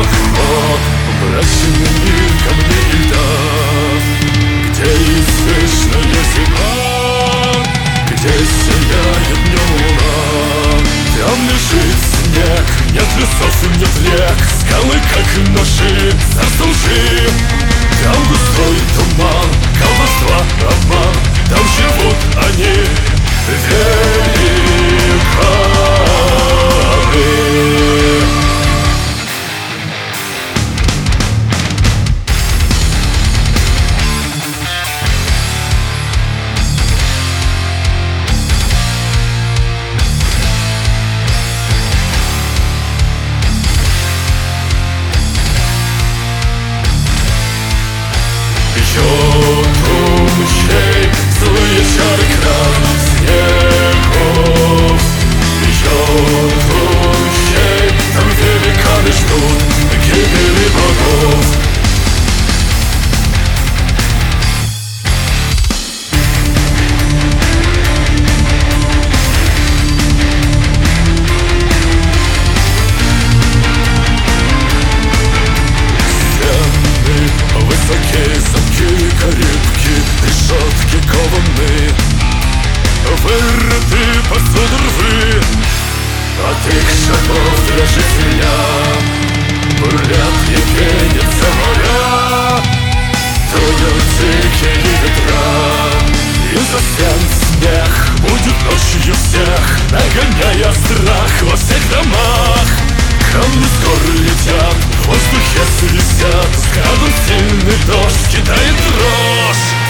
окно, мрачными камни и льда, где извечная зима, где сияет днем луна. Там лежит снег, нет лесов и нет рек, скалы как ножи, царство лжи. Там густой туман, колдовства, обман, там живут они, великаны. Тумчей, злые чары кран снегов. Бьет тумчей, там великаны ждут гибели богов. Стены высокие, замки карибки, решетки кованые, вырыты под рвы. От их шагов дрожит земля, бурлят и пенятся моря, дуют дикие ветра. Из-за стен смех будет ночью всех, нагоняя страх во всех домах. Камни с гор летят, в воздухе свистят, с градом сильный дождь кидает дрожь.